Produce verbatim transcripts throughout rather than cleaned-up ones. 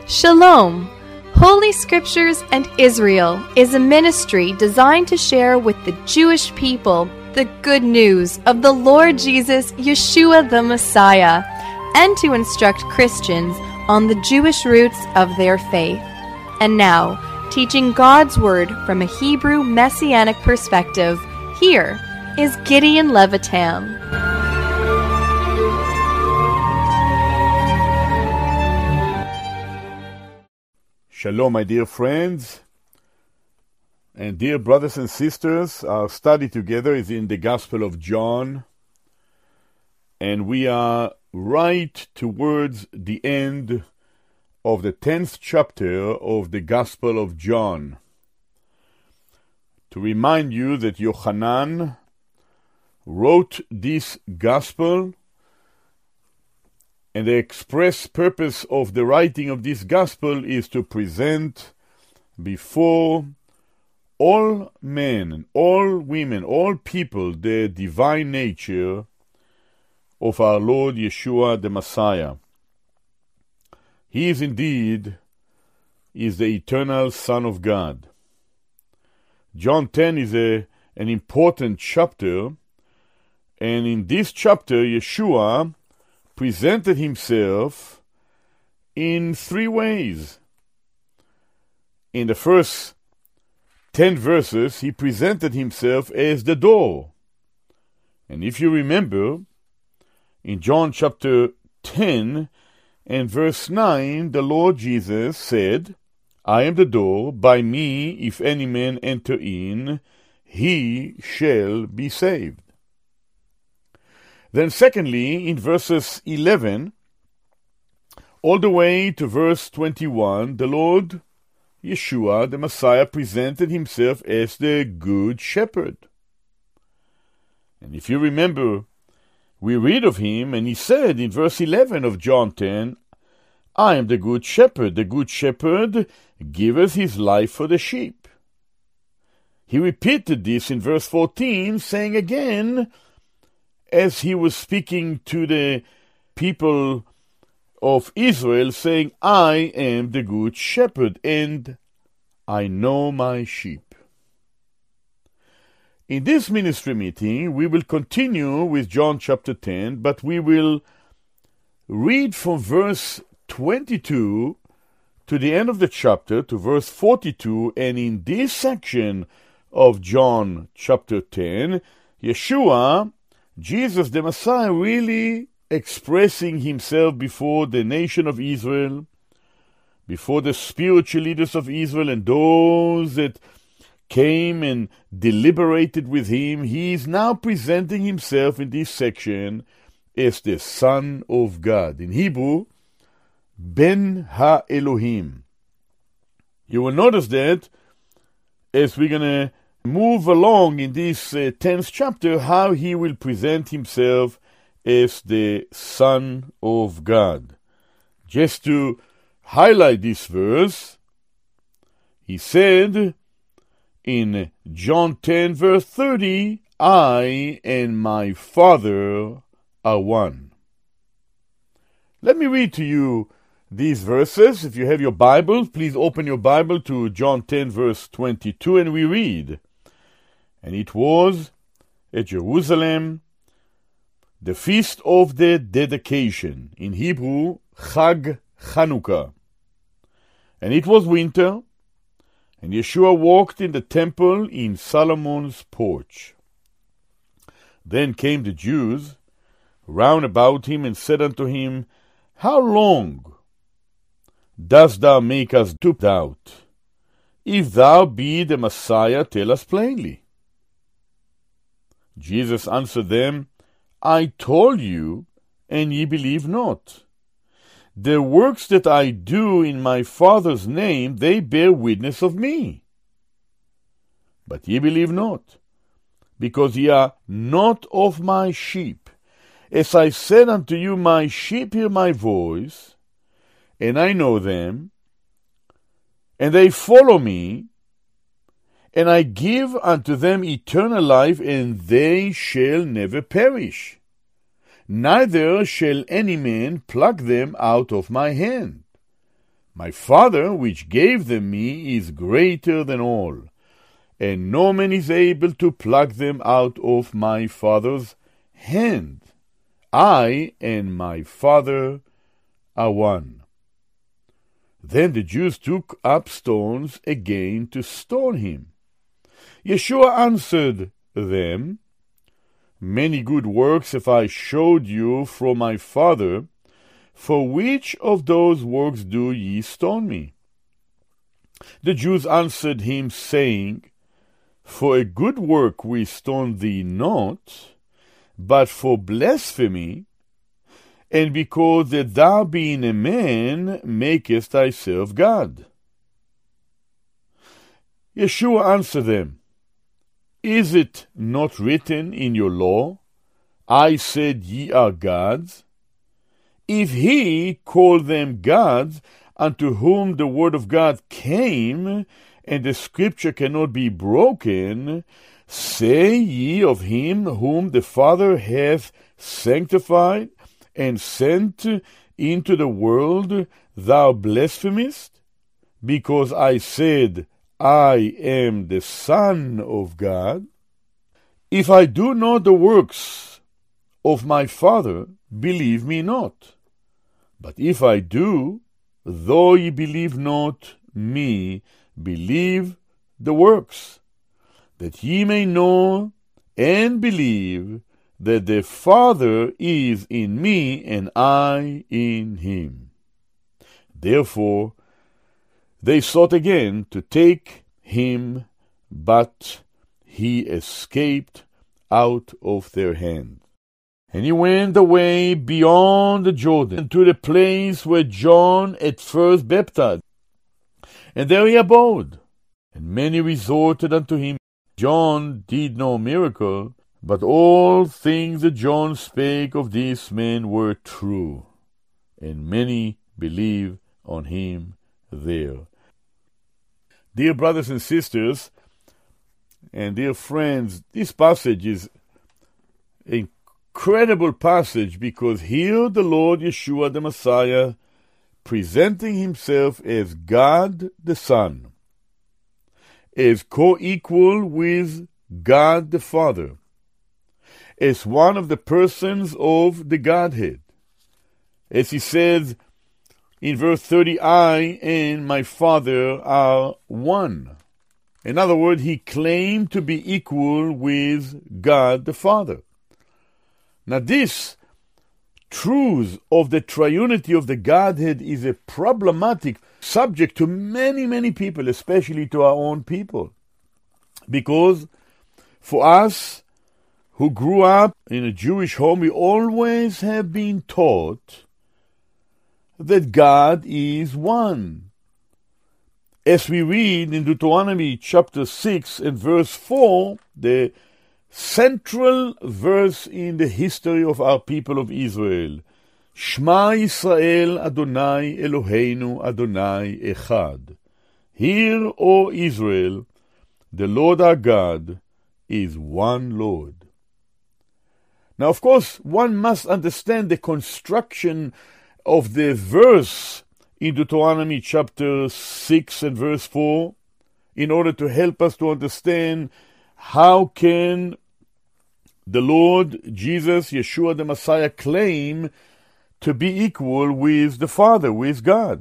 Shalom! Holy Scriptures and Israel is a ministry designed to share with the Jewish people the good news of the Lord Jesus, Yeshua the Messiah, and to instruct Christians on the Jewish roots of their faith. And now, teaching God's Word from a Hebrew Messianic perspective, here is Gideon Levitam. Shalom, my dear friends and dear brothers and sisters. Our study together is in the Gospel of John, and we are right towards the end of the tenth chapter of the Gospel of John. To remind you that Yochanan wrote this Gospel, and the express purpose of the writing of this gospel is to present before all men, all women, all people, the divine nature of our Lord Yeshua the Messiah. He is indeed is the eternal Son of God. John ten is a, an important chapter, and in this chapter Yeshua presented himself in three ways. In the first ten verses, he presented himself as the door. And if you remember, in John chapter ten and verse nine, the Lord Jesus said, I am the door, by me if any man enter in, he shall be saved. Then secondly, in verses eleven, all the way to verse twenty-one, the Lord Yeshua, the Messiah, presented himself as the Good Shepherd. And if you remember, we read of him, and he said in verse eleven of John ten, I am the Good Shepherd. The Good Shepherd giveth his life for the sheep. He repeated this in verse fourteen, saying again, as he was speaking to the people of Israel, saying, I am the Good Shepherd, and I know my sheep. In this ministry meeting, we will continue with John chapter ten, but we will read from verse twenty-two to the end of the chapter, to verse forty-two, and in this section of John chapter ten, Yeshua, Jesus the Messiah, really expressing himself before the nation of Israel, before the spiritual leaders of Israel and those that came and deliberated with him. He is now presenting himself in this section as the Son of God. In Hebrew, Ben Ha-Elohim. You will notice that as we're going to move along in this uh, tenth chapter, how he will present himself as the Son of God. Just to highlight this verse, he said in John ten verse thirty, I and my Father are one. Let me read to you these verses. If you have your Bible, please open your Bible to John ten verse twenty-two, and we read, And it was at Jerusalem, the feast of the dedication, in Hebrew, Chag Chanukah. And it was winter, and Yeshua walked in the temple in Solomon's porch. Then came the Jews round about him and said unto him, How long dost thou make us to doubt? If thou be the Messiah, tell us plainly. Jesus answered them, I told you, and ye believe not. The works that I do in my Father's name, they bear witness of me. But ye believe not, because ye are not of my sheep. As I said unto you, my sheep hear my voice, and I know them, and they follow me, and I give unto them eternal life, and they shall never perish. Neither shall any man pluck them out of my hand. My Father, which gave them me, is greater than all, and no man is able to pluck them out of my Father's hand. I and my Father are one. Then the Jews took up stones again to stone him. Yeshua answered them, Many good works have I showed you from my Father. For which of those works do ye stone me? The Jews answered him, saying, For a good work we stone thee not, but for blasphemy, and because that thou being a man makest thyself God. Yeshua answered them, Is it not written in your law, I said ye are gods? If he called them gods, unto whom the word of God came, and the scripture cannot be broken, say ye of him whom the Father hath sanctified and sent into the world, thou blasphemest? Because I said, I am the Son of God. If I do not the works of my Father, believe me not. But if I do, though ye believe not me, believe the works, that ye may know and believe that the Father is in me and I in him. Therefore they sought again to take him, but he escaped out of their hand. And he went away beyond the Jordan to the place where John at first baptized. And there he abode. And many resorted unto him. John did no miracle, but all things that John spake of this man were true. And many believed on him there. Dear brothers and sisters, and dear friends, this passage is a incredible passage, because here the Lord Yeshua the Messiah presenting himself as God the Son, as co-equal with God the Father, as one of the persons of the Godhead. As he says in verse thirty, I and my Father are one. In other words, he claimed to be equal with God the Father. Now this truth of the triunity of the Godhead is a problematic subject to many, many people, especially to our own people. Because for us who grew up in a Jewish home, we always have been taught that God is one. As we read in Deuteronomy chapter six and verse four, the central verse in the history of our people of Israel, Shema Yisrael Adonai Eloheinu Adonai Echad. Hear, O Israel, the Lord our God is one Lord. Now, of course, one must understand the construction of the verse in Deuteronomy chapter six and verse four in order to help us to understand how can the Lord Jesus, Yeshua the Messiah, claim to be equal with the Father, with God.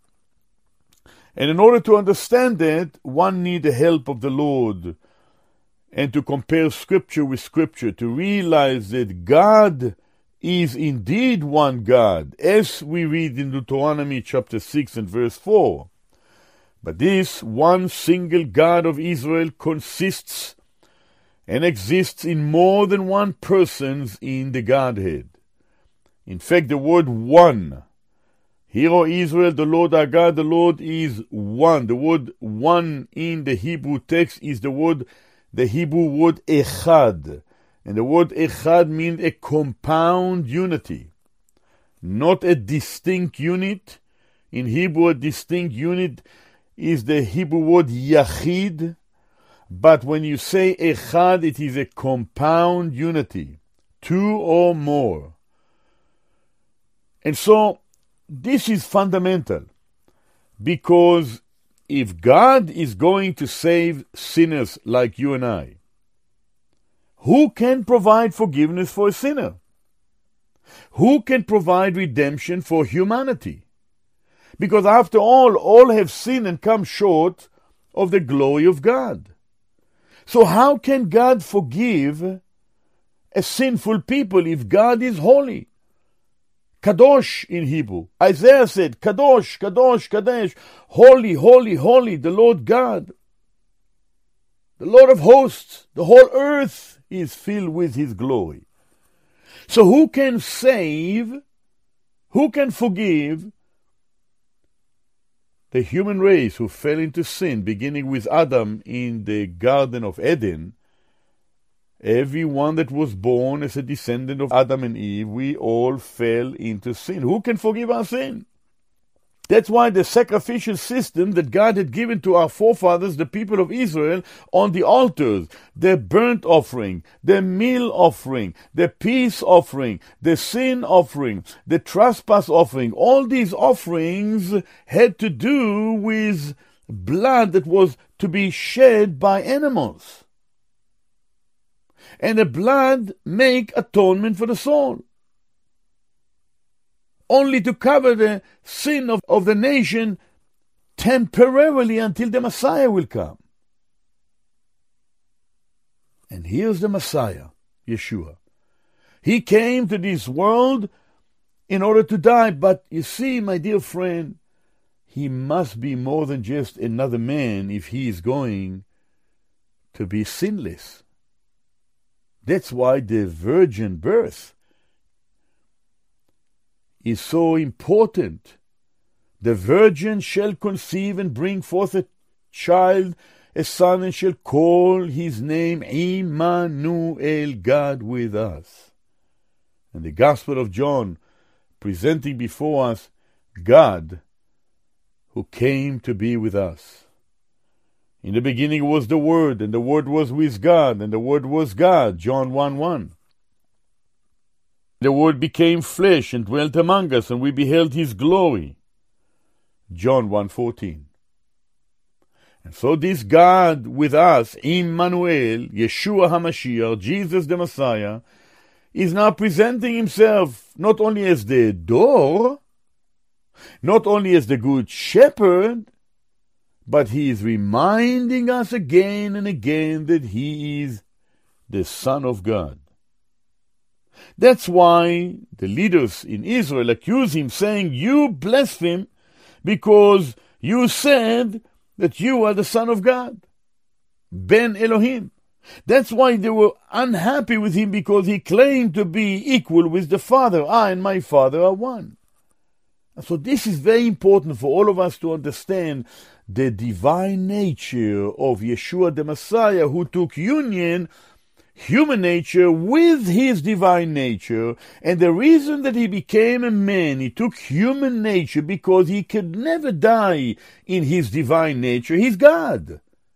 And in order to understand that, one needs the help of the Lord, and to compare Scripture with Scripture, to realize that God is indeed one God, as we read in Deuteronomy chapter six and verse four. But this one single God of Israel consists and exists in more than one persons in the Godhead. In fact, the word one, hear, O Israel, the Lord our God, the Lord is one. The word one in the Hebrew text is the word, the Hebrew word echad. And the word echad means a compound unity, not a distinct unit. In Hebrew, a distinct unit is the Hebrew word yachid. But when you say echad, it is a compound unity, two or more. And so, this is fundamental. Because if God is going to save sinners like you and I, who can provide forgiveness for a sinner? Who can provide redemption for humanity? Because after all, all have sinned and come short of the glory of God. So how can God forgive a sinful people if God is holy? Kadosh in Hebrew. Isaiah said, Kadosh, Kadosh, Kadesh, holy, holy, holy, the Lord God. The Lord of hosts, the whole earth is filled with his glory. So who can save, who can forgive the human race who fell into sin, beginning with Adam in the Garden of Eden? Everyone that was born as a descendant of Adam and Eve, we all fell into sin. Who can forgive our sin? That's why the sacrificial system that God had given to our forefathers, the people of Israel, on the altars, the burnt offering, the meal offering, the peace offering, the sin offering, the trespass offering, all these offerings had to do with blood that was to be shed by animals. And the blood make atonement for the soul, only to cover the sin of, of the nation temporarily until the Messiah will come. And here's the Messiah, Yeshua. He came to this world in order to die, but you see, my dear friend, he must be more than just another man if he is going to be sinless. That's why the virgin birth is so important. The virgin shall conceive and bring forth a child, a son, and shall call his name Immanuel, God with us. And the Gospel of John, presenting before us God who came to be with us. In the beginning was the Word, and the Word was with God, and the Word was God, John one one. The Word became flesh and dwelt among us, and we beheld his glory, John one fourteen. And so this God with us, Immanuel, Yeshua HaMashiach, Jesus the Messiah, is now presenting himself not only as the door, not only as the good shepherd, but he is reminding us again and again that he is the Son of God. That's why the leaders in Israel accuse him, saying, "You blaspheme because you said that you are the Son of God, Ben Elohim." That's why they were unhappy with him, because he claimed to be equal with the Father. I and my Father are one. So this is very important for all of us to understand the divine nature of Yeshua the Messiah, who took union, human nature, with his divine nature. And the reason that he became a man, he took human nature, because he could never die in his divine nature. He's God.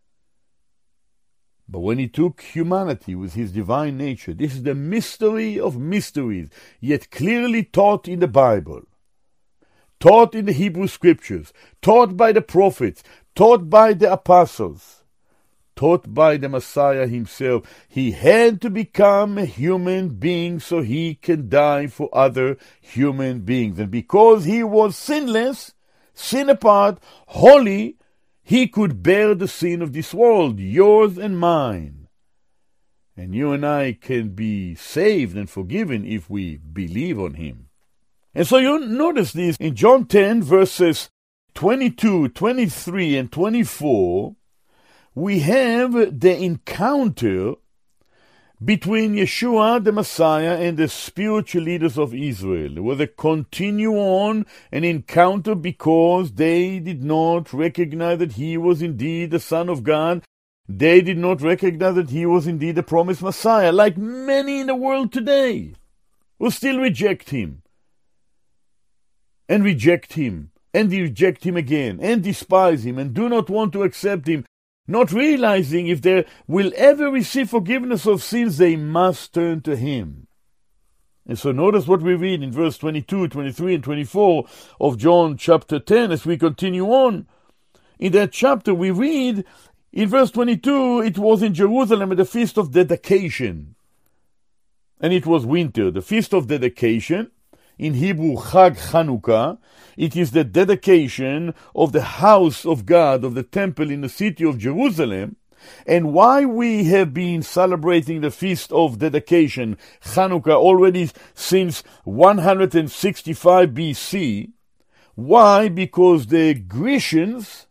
But when he took humanity with his divine nature, this is the mystery of mysteries, yet clearly taught in the Bible, taught in the Hebrew Scriptures, taught by the prophets, taught by the apostles, taught by the Messiah himself. He had to become a human being so he can die for other human beings. And because he was sinless, sin apart, holy, he could bear the sin of this world, yours and mine. And you and I can be saved and forgiven if we believe on him. And so you notice this in John ten, verses twenty-two, twenty-three, and twenty-four, we have the encounter between Yeshua the Messiah and the spiritual leaders of Israel. There was a continue on an encounter because they did not recognize that he was indeed the Son of God. They did not recognize that he was indeed the promised Messiah, like many in the world today who still reject him. And reject him, and reject him again, and despise him, and do not want to accept him, not realizing if they will ever receive forgiveness of sins, they must turn to him. And so notice what we read in verse twenty-two, twenty-three, and twenty-four of John chapter ten as we continue on. In that chapter we read, in verse twenty-two, it was in Jerusalem at the Feast of Dedication. And it was winter. The Feast of Dedication, in Hebrew Chag Chanukah, it is the dedication of the house of God, of the temple in the city of Jerusalem. And why we have been celebrating the Feast of Dedication, Chanukah, already since one hundred sixty-five B C. Why? Because the Grecians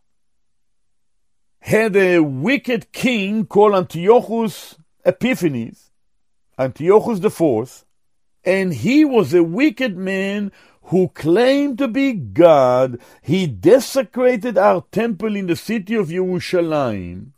had a wicked king called Antiochus Epiphanes, Antiochus the Fourth, and he was a wicked man who claimed to be God. He desecrated our temple in the city of Jerusalem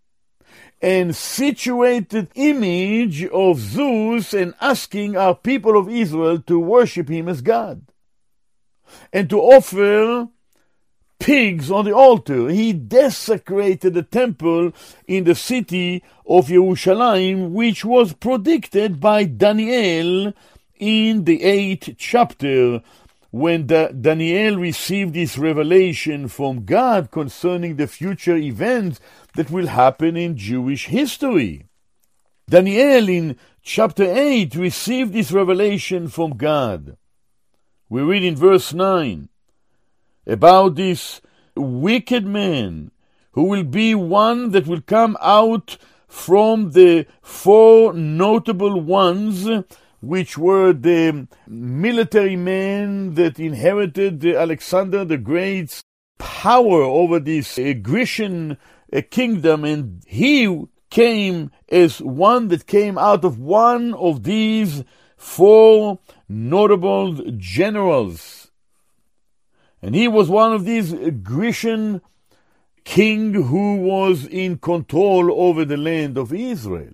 and situated image of Zeus and asking our people of Israel to worship him as God and to offer pigs on the altar. He desecrated the temple in the city of Jerusalem, which was predicted by Daniel in the eighth chapter, when da- Daniel received this revelation from God concerning the future events that will happen in Jewish history. Daniel in chapter eight received this revelation from God. We read in verse nine about this wicked man who will be one that will come out from the four notable ones, which were the military men that inherited Alexander the Great's power over this uh, Grecian uh, kingdom, and he came as one that came out of one of these four notable generals. And he was one of these Grecian king who was in control over the land of Israel.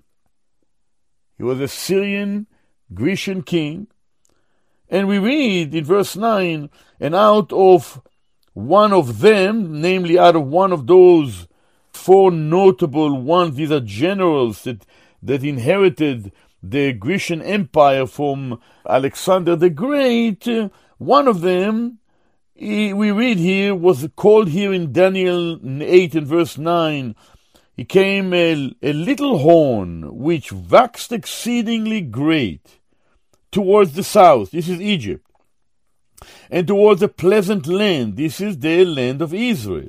He was a Syrian Grecian king. And we read in verse nine, and out of one of them, namely out of one of those four notable ones, these are generals that, that inherited the Grecian Empire from Alexander the Great, one of them, he, we read here, was called here in Daniel eight and verse nine, he came a, a little horn, which waxed exceedingly great, towards the south, this is Egypt, and towards a pleasant land, this is the land of Israel.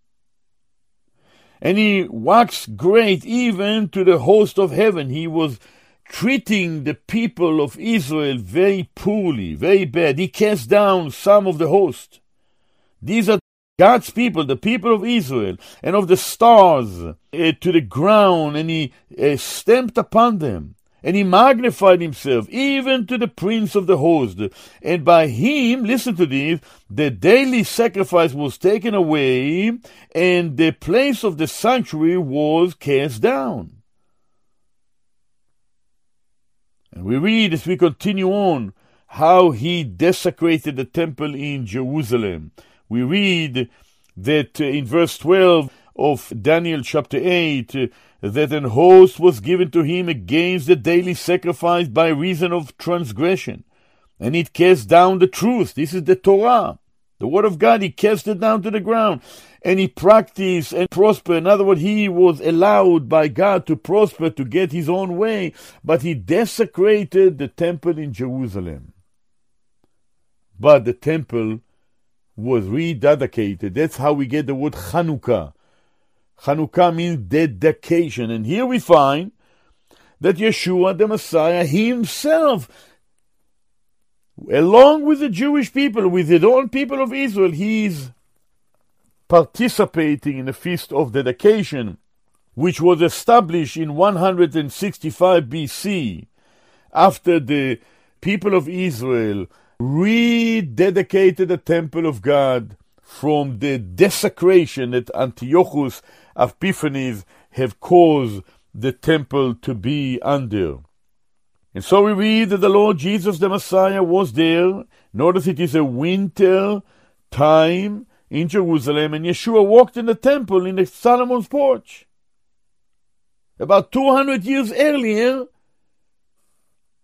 And he waxed great even to the host of heaven. He was treating the people of Israel very poorly, very bad. He cast down some of the host. These are God's people, the people of Israel, and of the stars uh, to the ground, and he uh, stamped upon them. And he magnified himself, even to the prince of the host. And by him, listen to this, the daily sacrifice was taken away, and the place of the sanctuary was cast down. And we read, as we continue on, how he desecrated the temple in Jerusalem. We read that uh, in verse twelve of Daniel chapter eight, uh, that an host was given to him against the daily sacrifice by reason of transgression. And it cast down the truth. This is the Torah, the word of God. He cast it down to the ground. And he practiced and prospered. In other words, he was allowed by God to prosper, to get his own way. But he desecrated the temple in Jerusalem. But the temple was rededicated. That's how we get the word Chanukah. Chanukah means dedication. And here we find that Yeshua, the Messiah, himself, along with the Jewish people, with the own people of Israel, he is participating in the Feast of Dedication, which was established in one hundred sixty-five B C, after the people of Israel rededicated the temple of God from the desecration that Antiochus Epiphanes have caused the temple to be under. And so we read that the Lord Jesus the Messiah was there. Notice it is a winter time in Jerusalem, and Yeshua walked in the temple in the Solomon's porch. About two hundred years earlier,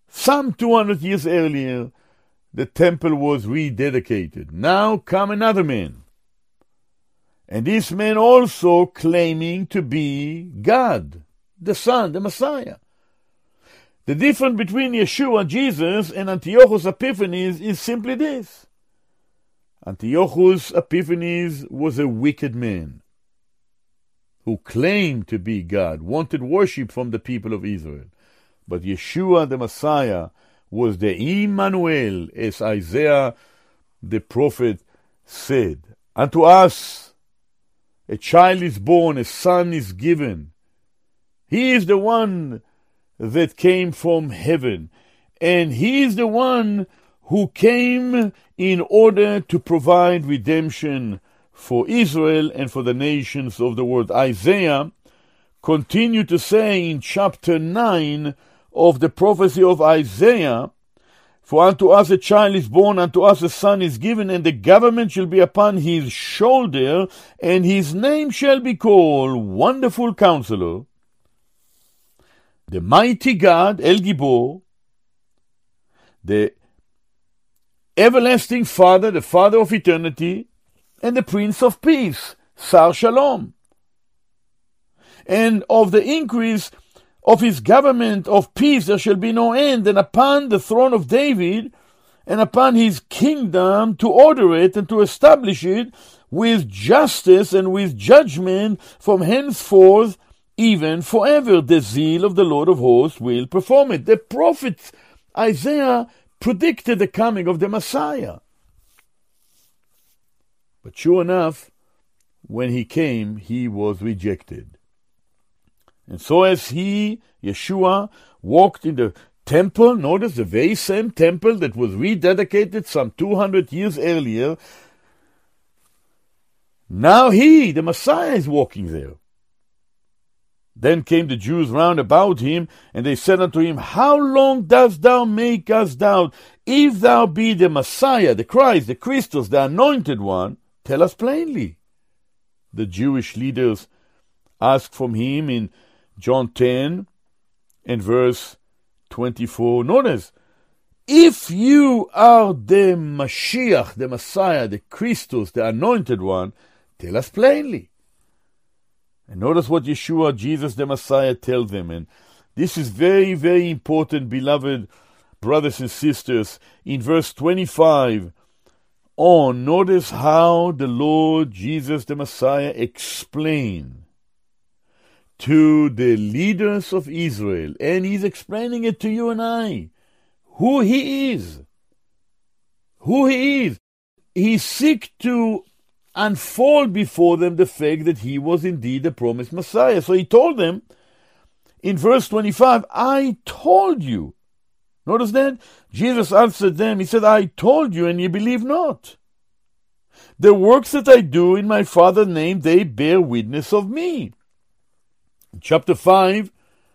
Some two hundred years earlier, the temple was rededicated. Now come another man. And this man also claiming to be God, the Son, the Messiah. The difference between Yeshua, Jesus, and Antiochus Epiphanes is simply this. Antiochus Epiphanes was a wicked man who claimed to be God, wanted worship from the people of Israel. But Yeshua, the Messiah, was the Immanuel, as Isaiah the prophet said. Unto us a child is born, a son is given. He is the one that came from heaven, and he is the one who came in order to provide redemption for Israel and for the nations of the world. Isaiah continued to say in chapter nine of the prophecy of Isaiah, for unto us a child is born, unto us a son is given, and the government shall be upon his shoulder, and his name shall be called Wonderful Counselor, the Mighty God, El Gibor, the Everlasting Father, the Father of Eternity, and the Prince of Peace, Sar Shalom. And of the increase of his government of peace there shall be no end, and upon the throne of David, and upon his kingdom, to order it and to establish it with justice and with judgment from henceforth, even forever. The zeal of the Lord of hosts will perform it. The prophet Isaiah predicted the coming of the Messiah. But sure enough, when he came, he was rejected. And so as he, Yeshua, walked in the temple, notice the very same temple that was rededicated some two hundred years earlier, now he, the Messiah, is walking there. Then came the Jews round about him, and they said unto him, How long dost thou make us doubt? If thou be the Messiah, the Christ, the Christus, the Anointed One, tell us plainly. The Jewish leaders asked from him in John ten and verse twenty-four. Notice, if you are the Mashiach, the Messiah, the Christus, the Anointed One, tell us plainly. And notice what Yeshua, Jesus, the Messiah, tells them. And this is very, very important, beloved brothers and sisters. In verse twenty-five on, notice how the Lord Jesus, the Messiah, explained to the leaders of Israel, and he's explaining it to you and I, who he is. Who he is. He seeks to unfold before them the fact that he was indeed the promised Messiah. So he told them in verse twenty-five, I told you. Notice that? Jesus answered them, he said, I told you, and ye believe not. The works that I do in my Father's name, they bear witness of me. In chapter five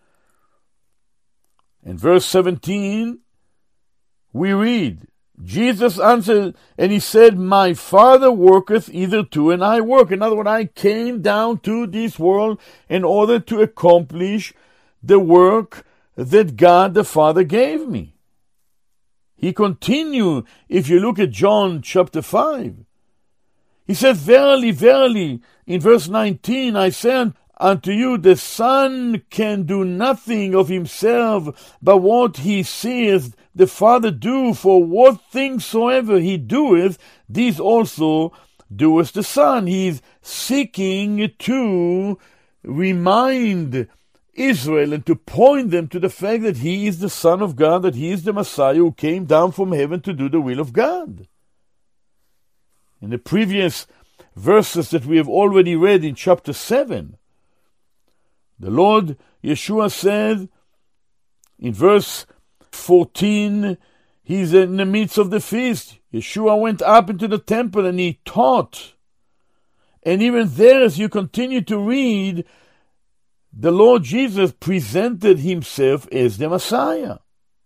and verse seventeen, we read, Jesus answered, and he said, My Father worketh hitherto, and I work. In other words, I came down to this world in order to accomplish the work that God the Father gave me. He continued, if you look at John chapter five, he said, Verily, verily, in verse nineteen, I say unto you, the Son can do nothing of himself, but what he seeth the Father do, for what things soever he doeth, these also doeth the Son. He is seeking to remind Israel and to point them to the fact that he is the Son of God, that he is the Messiah who came down from heaven to do the will of God. In the previous verses that we have already read in chapter seven, the Lord Yeshua said in verse fourteen, he's in the midst of the feast. Yeshua went up into the temple and he taught. And even there, as you continue to read, the Lord Jesus presented himself as the Messiah.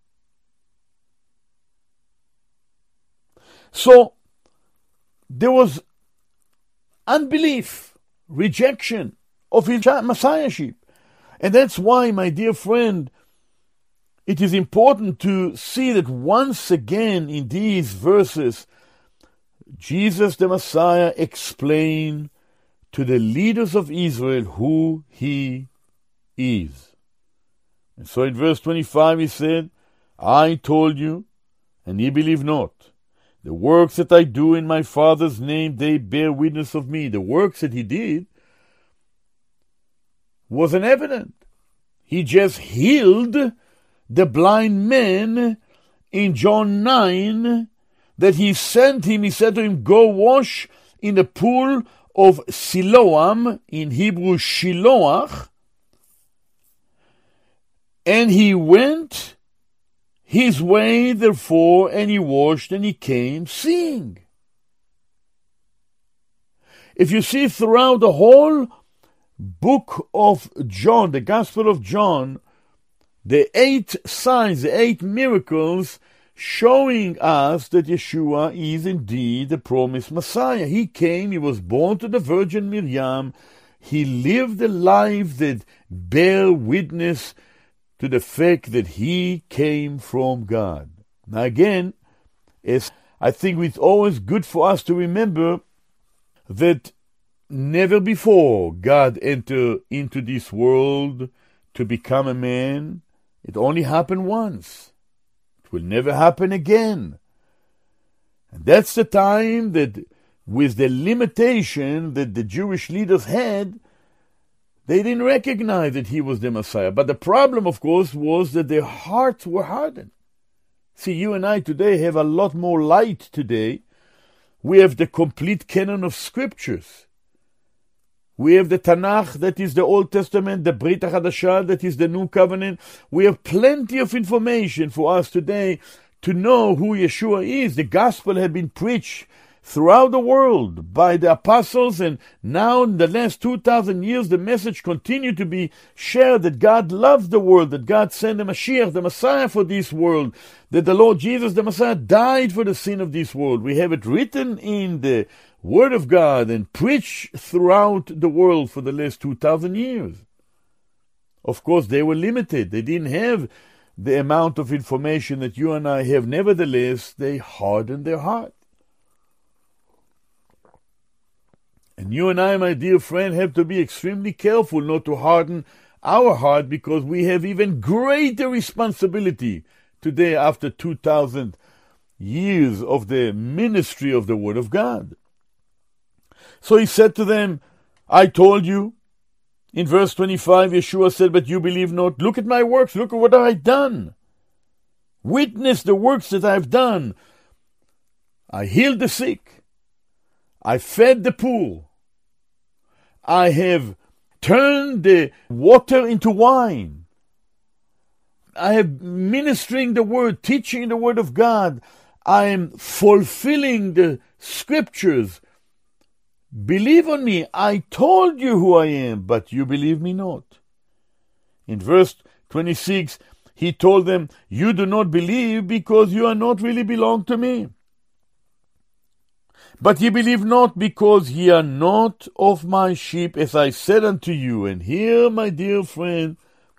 So, there was unbelief, rejection of his messiahship. And that's why, my dear friend, it is important to see that once again in these verses, Jesus the Messiah explained to the leaders of Israel who he is. And so in verse twenty-five he said, I told you, and ye believe not. The works that I do in my Father's name, they bear witness of me. The works that he did wasn't evident. He just healed the blind man in John nine, that he sent him, he said to him, go wash in the pool of Siloam, in Hebrew Shiloach, and he went his way, therefore, and he washed, and he came seeing. If you see throughout the whole book of John, the Gospel of John, the eight signs, the eight miracles, showing us that Yeshua is indeed the promised Messiah. He came, he was born to the Virgin Miriam, he lived a life that bear witness to the fact that he came from God. Now again, as I think it's always good for us to remember that never before God entered into this world to become a man. It only happened once. It will never happen again. And that's the time that, with the limitation that the Jewish leaders had, they didn't recognize that he was the Messiah. But the problem, of course, was that their hearts were hardened. See, you and I today have a lot more light today. We have the complete canon of scriptures. We have the Tanakh, that is the Old Testament, the Brit HaChadashah, that is the New Covenant. We have plenty of information for us today to know who Yeshua is. The gospel had been preached throughout the world by the apostles, and now in the last two thousand years the message continued to be shared that God loves the world, that God sent the Mashiach, the Messiah, for this world, that the Lord Jesus, the Messiah, died for the sin of this world. We have it written in the Word of God and preached throughout the world for the last two thousand years. Of course, they were limited. They didn't have the amount of information that you and I have. Nevertheless, they hardened their heart. And you and I, my dear friend, have to be extremely careful not to harden our heart, because we have even greater responsibility today after two thousand years of the ministry of the Word of God. So he said to them, I told you. In verse twenty-five, Yeshua said, but you believe not. Look at my works. Look at what I have done. Witness the works that I have done. I healed the sick. I fed the poor. I have turned the water into wine. I have ministering the word, teaching the word of God. I am fulfilling the scriptures. Believe on me. I told you who I am, but you believe me not. In verse twenty-six, he told them, you do not believe because you are not really belong to me. But ye believe not because ye are not of my sheep, as I said unto you. And here, my dear friend,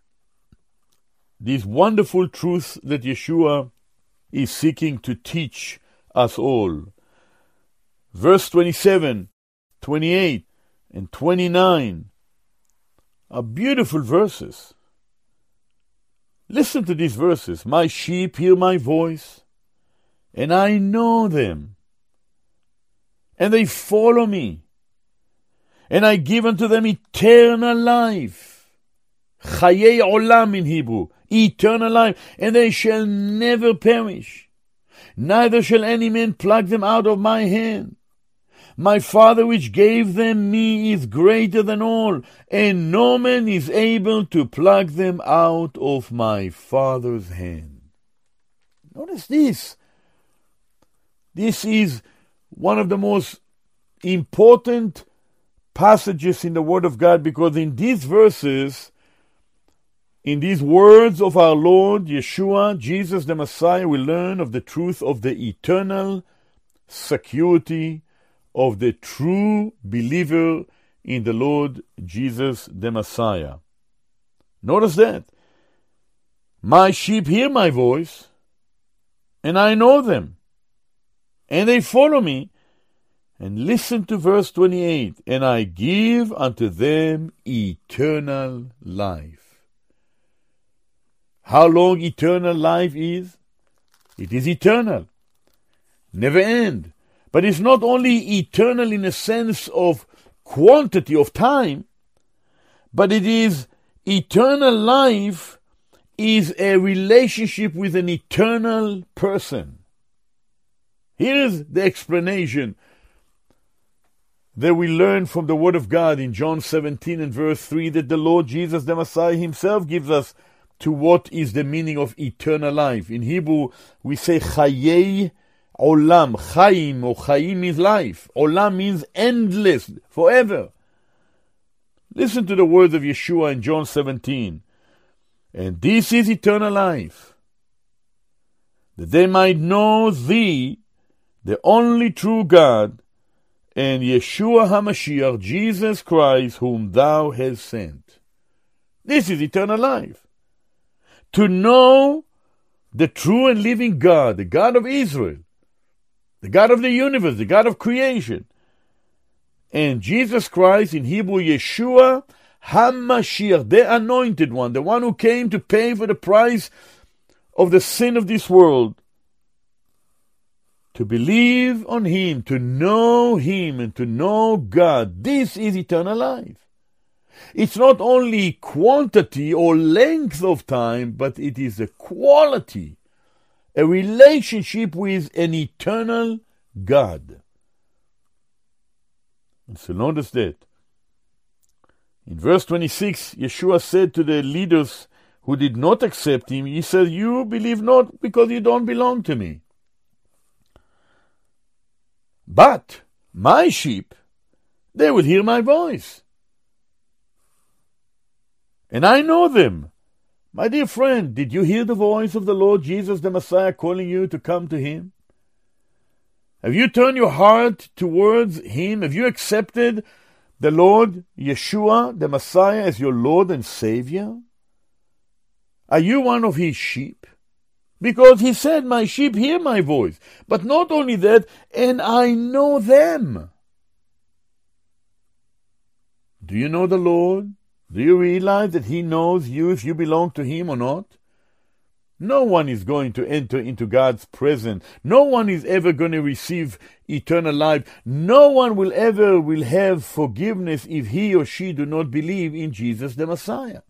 this wonderful truth that Yeshua is seeking to teach us all. Verse twenty-seven, twenty-eight, and twenty-nine are beautiful verses. Listen to these verses. My sheep hear my voice, and I know them, and they follow me, and I give unto them eternal life. Chayei olam in Hebrew, eternal life, and they shall never perish, neither shall any man pluck them out of my hand. My Father which gave them me is greater than all, and no man is able to pluck them out of my Father's hand. Notice this. This is one of the most important passages in the Word of God, because in these verses, in these words of our Lord Yeshua, Jesus the Messiah, we learn of the truth of the eternal security of the true believer in the Lord Jesus the Messiah. Notice that. My sheep hear my voice, and I know them, and they follow me. And listen to verse twenty-eight. And I give unto them eternal life. How long eternal life is? It is eternal. Never end. But it's not only eternal in a sense of quantity of time, but it is eternal life is a relationship with an eternal person. Here is the explanation that we learn from the Word of God in John seventeen and verse three, that the Lord Jesus, the Messiah himself, gives us to what is the meaning of eternal life. In Hebrew, we say Chayei Olam. Chaim or Chaim means life. Olam means endless, forever. Listen to the words of Yeshua in John seventeen. And this is eternal life, that they might know thee, the only true God, and Yeshua HaMashiach, Jesus Christ, whom thou hast sent. This is eternal life. To know the true and living God, the God of Israel, the God of the universe, the God of creation, and Jesus Christ, in Hebrew, Yeshua HaMashiach, the anointed one, the one who came to pay for the price of the sin of this world. To believe on him, to know him, and to know God. This is eternal life. It's not only quantity or length of time, but it is a quality, a relationship with an eternal God. And so notice that. In verse twenty-six, Yeshua said to the leaders who did not accept him, he said, you believe not because you don't belong to me. But my sheep, they will hear my voice. And I know them. My dear friend, did you hear the voice of the Lord Jesus, the Messiah, calling you to come to him? Have you turned your heart towards him? Have you accepted the Lord Yeshua, the Messiah, as your Lord and Savior? Are you one of his sheep? Because he said, my sheep hear my voice. But not only that, and I know them. Do you know the Lord? Do you realize that he knows you if you belong to him or not? No one is going to enter into God's presence. No one is ever going to receive eternal life. No one will ever will have forgiveness if he or she do not believe in Jesus the Messiah.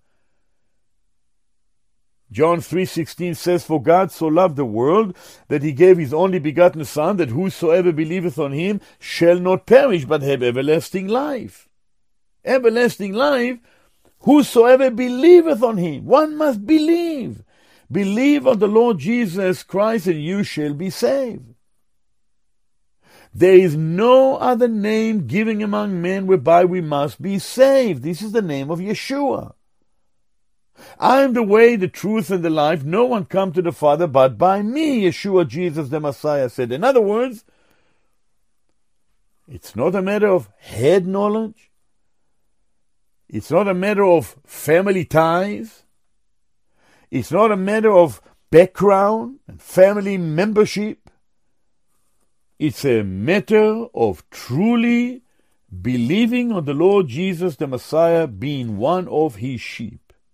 John three sixteen says, for God so loved the world that he gave his only begotten Son, that whosoever believeth on him shall not perish, but have everlasting life. Everlasting life, whosoever believeth on him. One must believe. Believe on the Lord Jesus Christ, and you shall be saved. There is no other name given among men whereby we must be saved. This is the name of Yeshua. I am the way, the truth, and the life. No one come to the Father but by me, Yeshua, Jesus the Messiah said. In other words, it's not a matter of head knowledge. It's not a matter of family ties. It's not a matter of background and family membership. It's a matter of truly believing on the Lord Jesus the Messiah, being one of his sheep.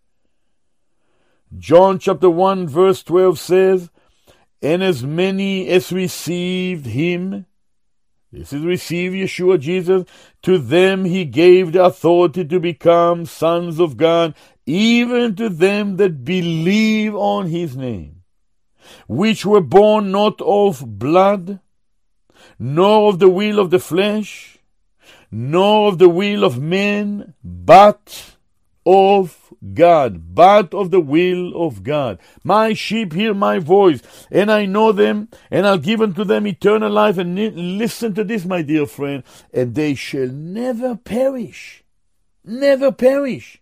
John chapter one verse twelve says, and as many as received him, this is receive Yeshua Jesus, to them he gave the authority to become sons of God, even to them that believe on his name, which were born not of blood, nor of the will of the flesh, nor of the will of men, but of God, but of the will of God. My sheep hear my voice, and I know them, and I'll give unto them eternal life. And listen to this, my dear friend, and they shall never perish. Never perish.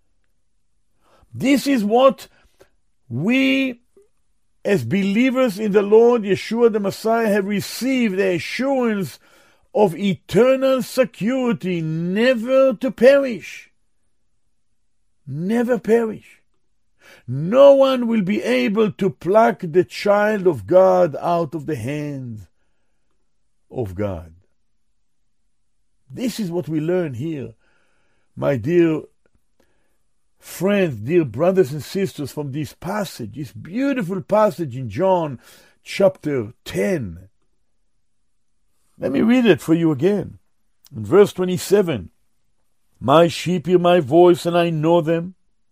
This is what we, as believers in the Lord Yeshua the Messiah, have received, the assurance of eternal security, never to perish. Never perish. No one will be able to pluck the child of God out of the hands of God. This is what we learn here, my dear friends, dear brothers and sisters, from this passage, this beautiful passage in John chapter ten. Let me read it for you again. In verse twenty-seven, my sheep hear my voice, and I know them,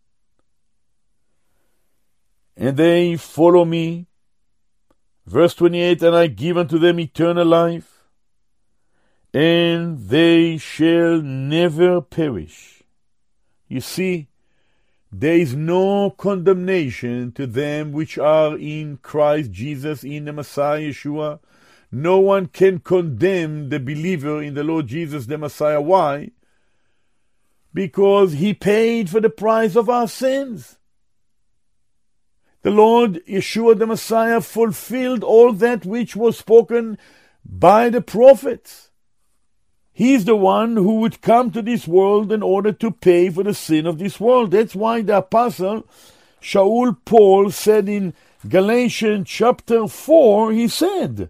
and they follow me. Verse twenty-eight, and I give unto them eternal life, and they shall never perish. You see, there is no condemnation to them which are in Christ Jesus, in the Messiah Yeshua. No one can condemn the believer in the Lord Jesus the Messiah. Why? Because he paid for the price of our sins. The Lord Yeshua the Messiah fulfilled all that which was spoken by the prophets. He is the one who would come to this world in order to pay for the sin of this world. That's why the apostle Shaul Paul said in Galatians chapter four, he said,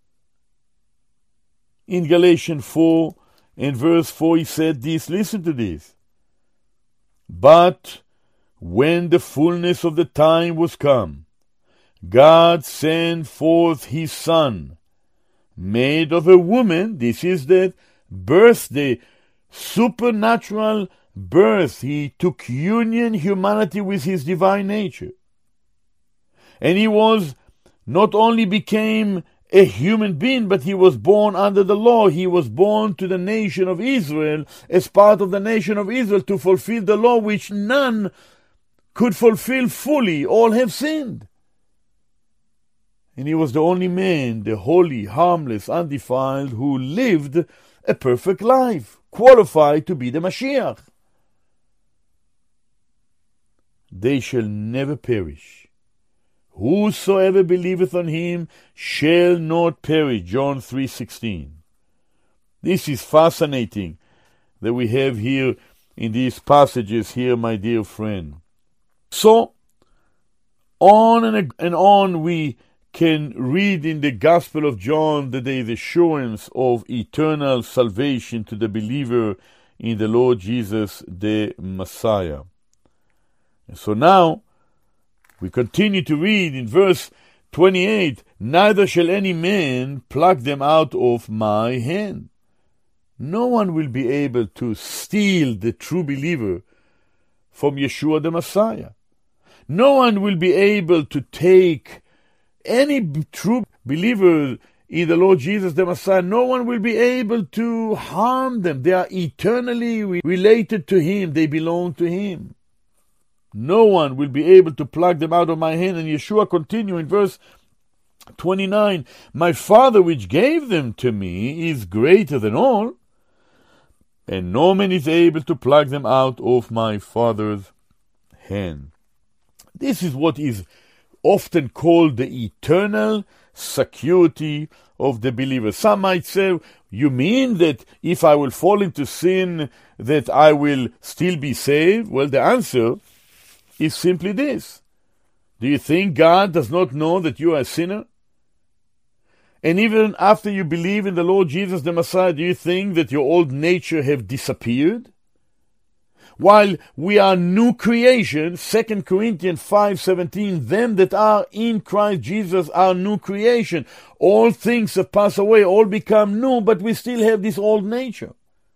in Galatians four and verse four, he said this, listen to this. But when the fullness of the time was come, God sent forth his Son, made of a woman. This is the birth, the supernatural birth. He took union, humanity with his divine nature. And he was, not only became a human being, but he was born under the law. He was born to the nation of Israel, as part of the nation of Israel, to fulfill the law which none could fulfill fully. All have sinned. And he was the only man, the holy, harmless, undefiled, who lived a perfect life, qualified to be the Mashiach. They shall never perish. Whosoever believeth on him shall not perish. John three sixteen. This is fascinating that we have here in these passages here, my dear friend. So, on and, and on we can read in the Gospel of John that there is assurance of eternal salvation to the believer in the Lord Jesus the Messiah. And so now, we continue to read in verse twenty-eight, neither shall any man pluck them out of my hand. No one will be able to steal the true believer from Yeshua the Messiah. No one will be able to take any true believer in the Lord Jesus the Messiah. No one will be able to harm them. They are eternally related to him. They belong to him. No one will be able to pluck them out of my hand. And Yeshua continues in verse twenty-nine, my Father which gave them to me is greater than all, and no man is able to pluck them out of my Father's hand. This is what is often called the eternal security of the believer. Some might say, you mean that if I will fall into sin, that I will still be saved? Well, the answer is simply this. Do you think God does not know that you are a sinner? And even after you believe in the Lord Jesus the Messiah, do you think that your old nature have disappeared? While we are new creation, Second Corinthians five seventeen, them that are in Christ Jesus are new creation. All things have passed away, all become new, but we still have this old nature.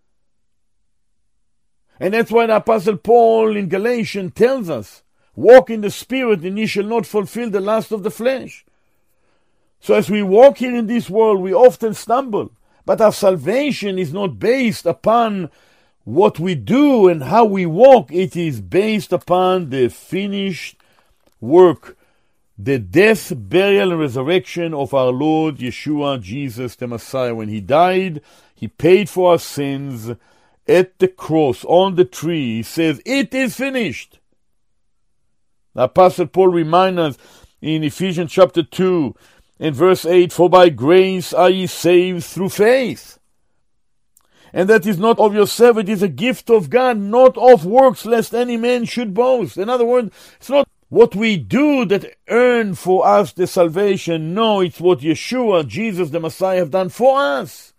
And that's why the Apostle Paul in Galatians tells us, walk in the Spirit, and ye shall not fulfill the lust of the flesh. So as we walk here in this world, we often stumble. But our salvation is not based upon what we do and how we walk. It is based upon the finished work, the death, burial, and resurrection of our Lord Yeshua, Jesus the Messiah. When he died, he paid for our sins at the cross, on the tree. He says, it is finished. The Apostle Paul reminds us in Ephesians chapter two and verse eight, for by grace are ye saved through faith. And that is not of yourself, it is a gift of God, not of works, lest any man should boast. In other words, it's not what we do that earn for us the salvation. No, it's what Yeshua, Jesus the Messiah, have done for us.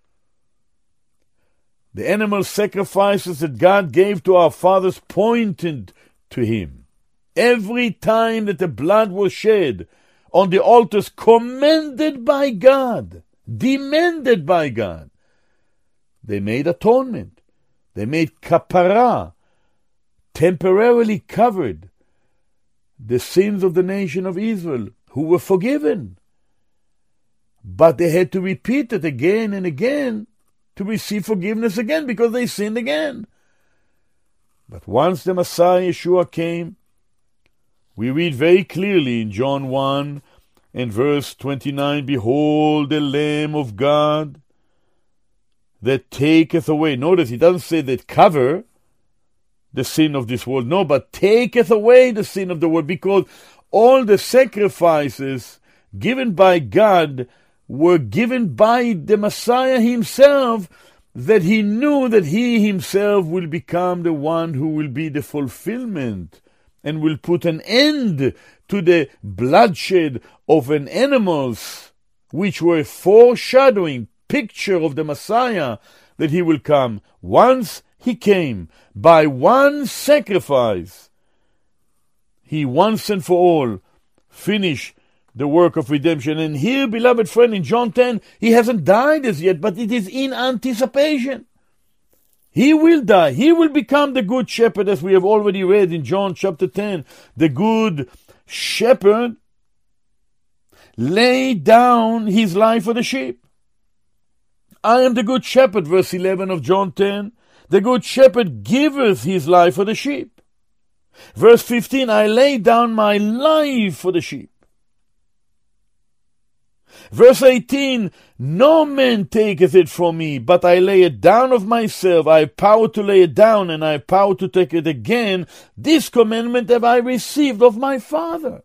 The animal sacrifices that God gave to our fathers pointed to Him. Every time that the blood was shed on the altars commanded by God, demanded by God, they made atonement. They made kapara, temporarily covered the sins of the nation of Israel, who were forgiven. But they had to repeat it again and again to receive forgiveness again, because they sinned again. But once the Messiah Yeshua came, we read very clearly in John one and verse twenty-nine, "Behold the Lamb of God that taketh away." Notice, he doesn't say that cover the sin of this world. No, but taketh away the sin of the world, because all the sacrifices given by God were given by the Messiah himself, that he knew that he himself will become the one who will be the fulfillment and will put an end to the bloodshed of an animals, which were foreshadowing, picture of the Messiah, that he will come. Once he came, by one sacrifice, he once and for all finished the work of redemption. And here, beloved friend, in John ten, he hasn't died as yet, but it is in anticipation. He will die. He will become the good shepherd, as we have already read in John chapter ten. The good shepherd laid down his life for the sheep. I am the good shepherd, verse eleven of John ten. The good shepherd giveth his life for the sheep. Verse fifteen, I lay down my life for the sheep. Verse eighteen, no man taketh it from me, but I lay it down of myself. I have power to lay it down, and I have power to take it again. This commandment have I received of my Father.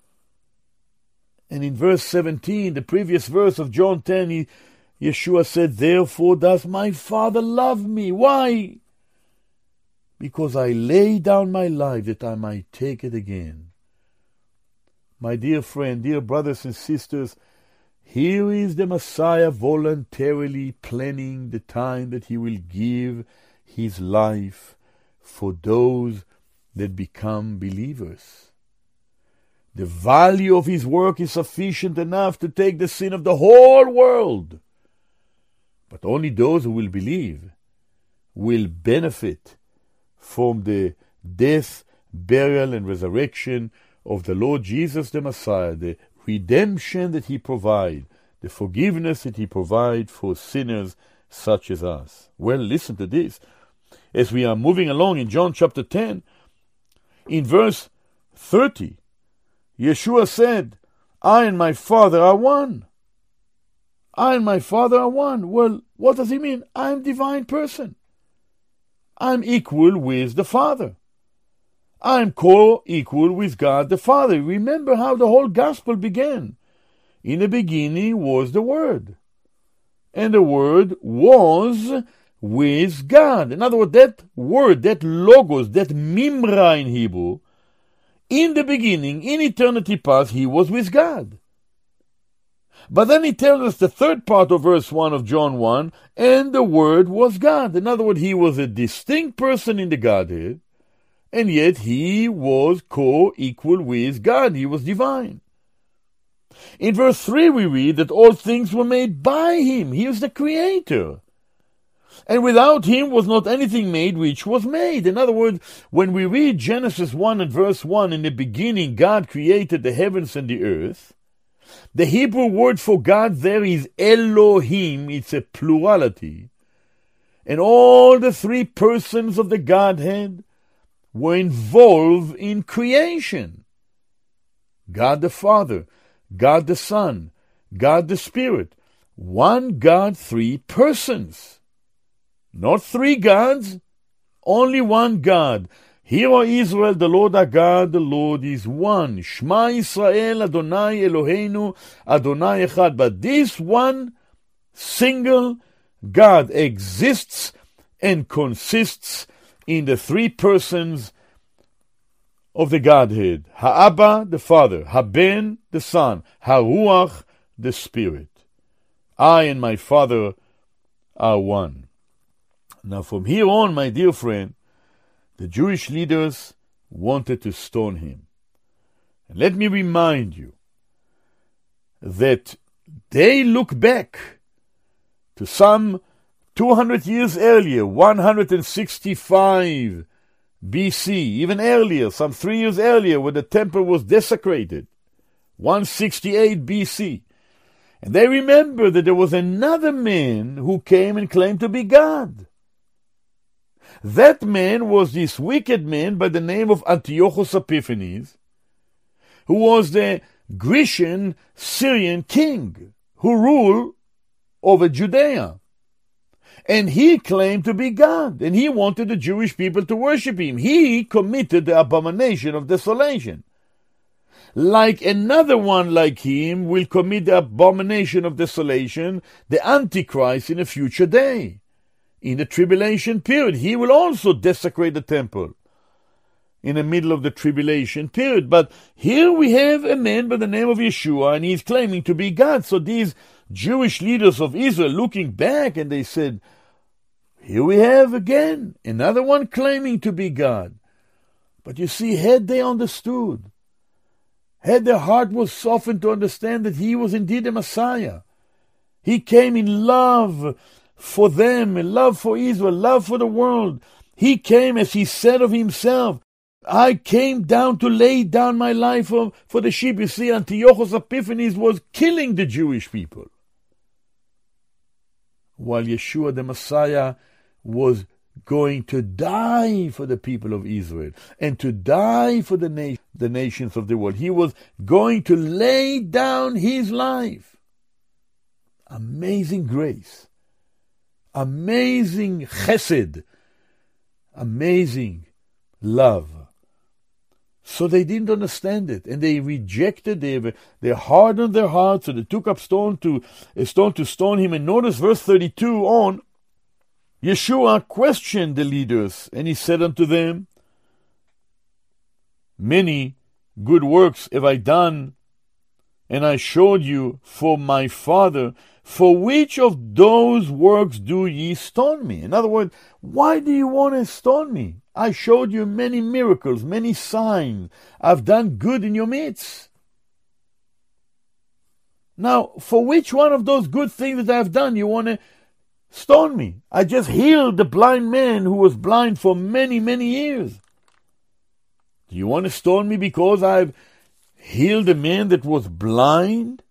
And in verse seventeen, the previous verse of John ten, he, Yeshua said, therefore does my Father love me. Why? Because I lay down my life that I might take it again. My dear friend, dear brothers and sisters, here is the Messiah voluntarily planning the time that he will give his life for those that become believers. The value of his work is sufficient enough to take the sin of the whole world. But only those who will believe will benefit from the death, burial, and resurrection of the Lord Jesus the Messiah, the redemption that he provides, the forgiveness that he provides for sinners such as us. Well, listen to this. As we are moving along in John chapter ten, in verse thirty, Yeshua said, I and my Father are one. I and my Father are one. Well, what does he mean? I am divine person. I am equal with the Father. I am co-equal with God the Father. Remember how the whole gospel began. In the beginning was the Word, and the Word was with God. In other words, that word, that logos, that mimra in Hebrew, in the beginning, in eternity past, he was with God. But then he tells us the third part of verse one of John one, and the Word was God. In other words, he was a distinct person in the Godhead, and yet he was co-equal with God. He was divine. In verse three we read that all things were made by him. He is the creator. And without him was not anything made which was made. In other words, when we read Genesis one and verse one, in the beginning God created the heavens and the earth, the Hebrew word for God there is Elohim. It's a plurality. And all the three persons of the Godhead were involved in creation. God the Father, God the Son, God the Spirit. One God, three persons. Not three gods, only one God. Hear, O Israel, the Lord our God, the Lord is one. Shema Yisrael, Adonai Eloheinu, Adonai Echad. But this one single God exists and consists in the three persons of the Godhead. Ha'Abba, the Father. Haben, the Son. Ha'Ruach, the Spirit. I and my Father are one. Now from here on, my dear friend, the Jewish leaders wanted to stone him. And let me remind you that they look back to some two hundred years earlier, one hundred sixty-five B C, even earlier, some three years earlier, when the temple was desecrated, one sixty-eight B C. And they remember that there was another man who came and claimed to be God. That man was this wicked man by the name of Antiochus Epiphanes, who was the Grecian Syrian king who ruled over Judea. And he claimed to be God, and he wanted the Jewish people to worship him. He committed the abomination of desolation. Like another one like him will commit the abomination of desolation, the Antichrist in a future day. In the tribulation period, he will also desecrate the temple in the middle of the tribulation period. But here we have a man by the name of Yeshua, and he's claiming to be God. So these Jewish leaders of Israel looking back, and they said, here we have again another one claiming to be God. But you see, had they understood, had their heart was softened to understand that he was indeed a Messiah, he came in love for them, in love for Israel, love for the world. He came, as he said of himself, I came down to lay down my life for, for the sheep. You see, Antiochus Epiphanes was killing the Jewish people, while Yeshua the Messiah was going to die for the people of Israel and to die for the, na- the nations of the world. He was going to lay down his life. Amazing grace. Amazing chesed. Amazing love. So they didn't understand it, and they rejected. They they hardened their hearts, so they took up stone to a stone to stone him. And notice verse thirty-two on. Yeshua questioned the leaders, and he said unto them, many good works have I done, and I showed you for my Father. For which of those works do ye stone me? In other words, why do you want to stone me? I showed you many miracles, many signs. I've done good in your midst. Now, for which one of those good things that I've done you want to stone me? I just healed the blind man who was blind for many, many years. Do you want to stone me because I've healed a man that was blind?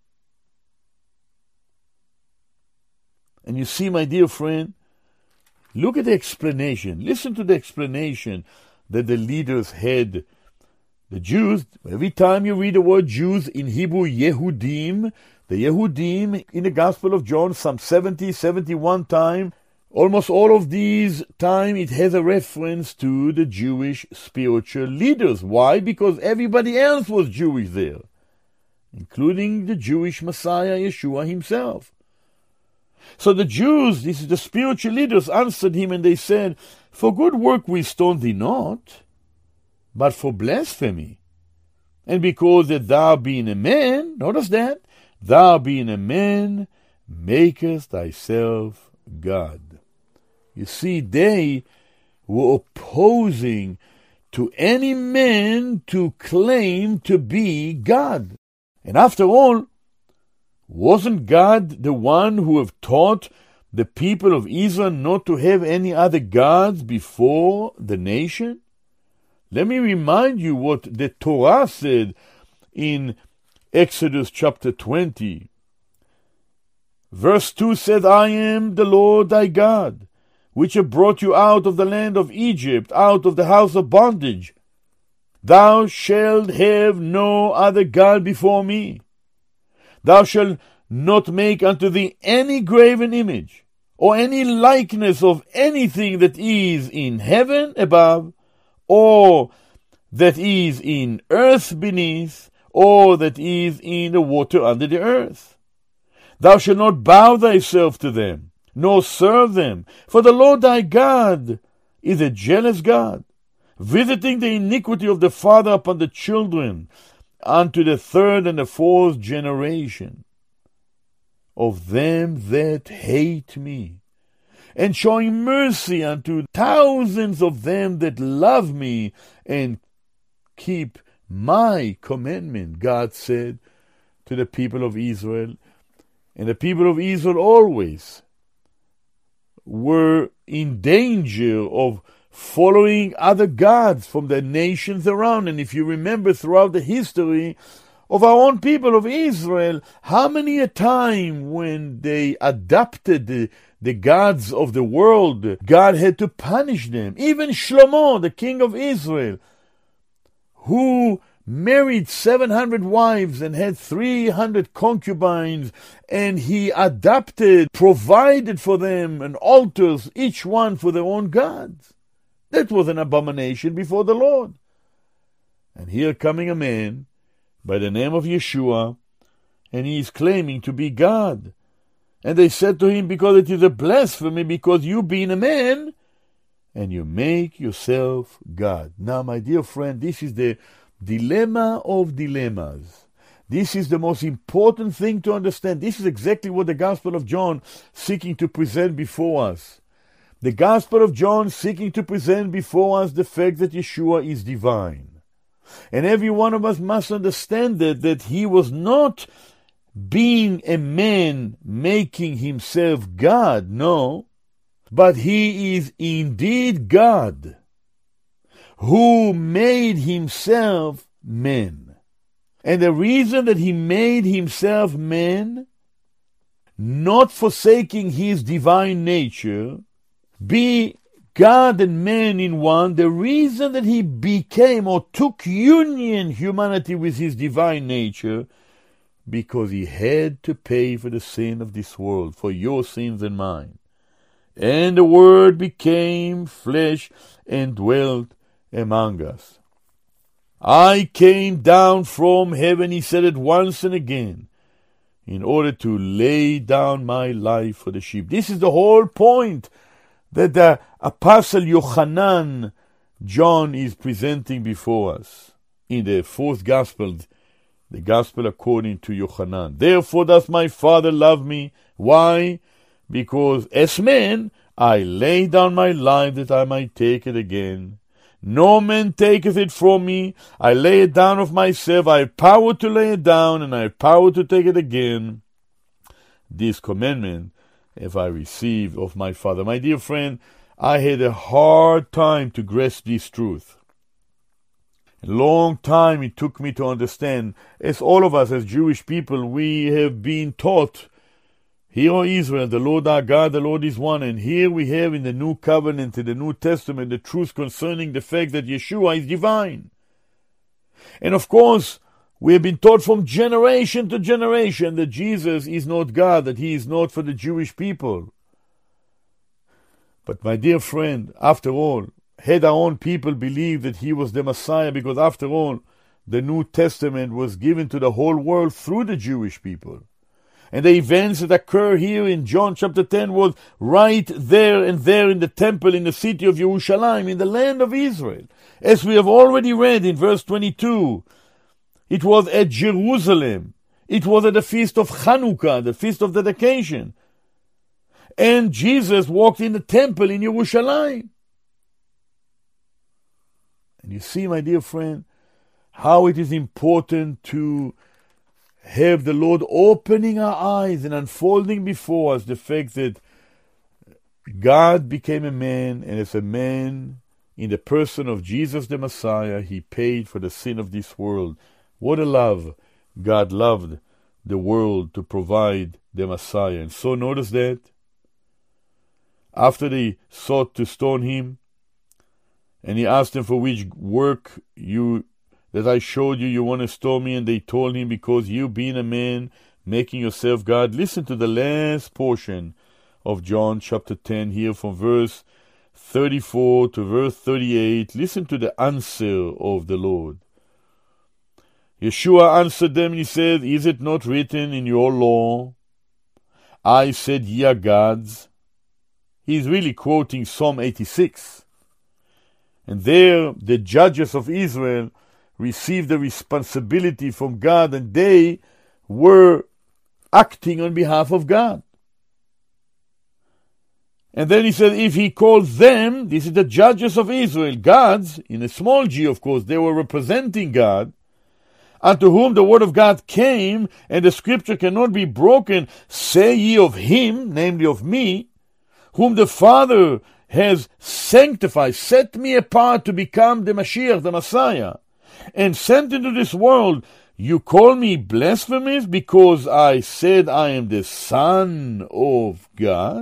And you see, my dear friend, look at the explanation. Listen to the explanation that the leaders had. The Jews, every time you read the word Jews in Hebrew, Yehudim, the Yehudim in the Gospel of John, some seventy, seventy-one times, almost all of these times it has a reference to the Jewish spiritual leaders. Why? Because everybody else was Jewish there, including the Jewish Messiah, Yeshua himself. So the Jews, this is the spiritual leaders, answered him, and they said, for good work we stone thee not, but for blasphemy. And because that thou being a man, notice that, thou being a man, makest thyself God. You see, they were opposing to any man to claim to be God. And after all, wasn't God the one who have taught the people of Israel not to have any other gods before the nation? Let me remind you what the Torah said in Exodus chapter twenty. Verse two said, I am the Lord thy God, which have brought you out of the land of Egypt, out of the house of bondage. Thou shalt have no other God before me. Thou shalt not make unto thee any graven image, or any likeness of anything that is in heaven above, or that is in earth beneath, or that is in the water under the earth. Thou shalt not bow thyself to them, nor serve them. For the Lord thy God is a jealous God, visiting the iniquity of the father upon the children, unto the third and the fourth generation of them that hate me, and showing mercy unto thousands of them that love me and keep my commandment, God said to the people of Israel. And the people of Israel always were in danger of following other gods from the nations around. And if you remember throughout the history of our own people of Israel, how many a time when they adopted the, the gods of the world, God had to punish them. Even Shlomo, the king of Israel, who married seven hundred wives and had three hundred concubines, and he adopted, provided for them an altars, each one for their own gods. That was an abomination before the Lord. And here coming a man by the name of Yeshua, and he is claiming to be God. And they said to him, because it is a blasphemy, because you being a man, and you make yourself God. Now, my dear friend, this is the dilemma of dilemmas. This is the most important thing to understand. This is exactly what the Gospel of John seeking to present before us. The Gospel of John seeking to present before us the fact that Yeshua is divine. And every one of us must understand that, that he was not being a man making himself God, no, but he is indeed God, who made himself man. And the reason that he made himself man, not forsaking his divine nature, be God and man in one, the reason that he became or took union humanity with his divine nature, because he had to pay for the sin of this world, for your sins and mine. And the Word became flesh and dwelt among us. I came down from heaven, he said it once and again, in order to lay down my life for the sheep. This is the whole point that the Apostle Yochanan, John, is presenting before us in the fourth Gospel, the Gospel according to Yochanan. Therefore does my Father love me. Why? Because as man I lay down my life that I might take it again. No man taketh it from me. I lay it down of myself. I have power to lay it down, and I have power to take it again. This commandment have I received of my Father. My dear friend, I had a hard time to grasp this truth. A long time it took me to understand. As all of us, as Jewish people, we have been taught, Hear, O Israel, the Lord our God, the Lord is one. And here we have in the New Covenant, in the New Testament, the truth concerning the fact that Yeshua is divine. And of course, we have been taught from generation to generation that Jesus is not God, that he is not for the Jewish people. But my dear friend, after all, had our own people believed that he was the Messiah, because after all, the New Testament was given to the whole world through the Jewish people. And the events that occur here in John chapter ten was right there and there in the temple in the city of Jerusalem, in the land of Israel. As we have already read in verse twenty-two, it was at Jerusalem. It was at the feast of Chanukah, the feast of dedication. And Jesus walked in the temple in Jerusalem. And you see, my dear friend, how it is important to have the Lord opening our eyes and unfolding before us the fact that God became a man, and as a man, in the person of Jesus the Messiah, he paid for the sin of this world. What a love! God loved the world to provide the Messiah. And so notice that after they sought to stone him, and he asked them, for which work you that I showed you, you want to stone me? And they told him, because you being a man, making yourself God. Listen to the last portion of John chapter ten here, from verse thirty-four to verse thirty-eight. Listen to the answer of the Lord. Yeshua answered them, and he said, is it not written in your law, I said ye are gods? He's really quoting Psalm eighty-six. And there, the judges of Israel received the responsibility from God, and they were acting on behalf of God. And then he said, if he calls them, this is the judges of Israel, gods, in a small g, of course, they were representing God, unto whom the word of God came, and the scripture cannot be broken, say ye of him, namely of me, whom the Father has sanctified, set me apart to become the Mashiach, the Messiah, and sent into this world. You call me blasphemous because I said I am the Son of God?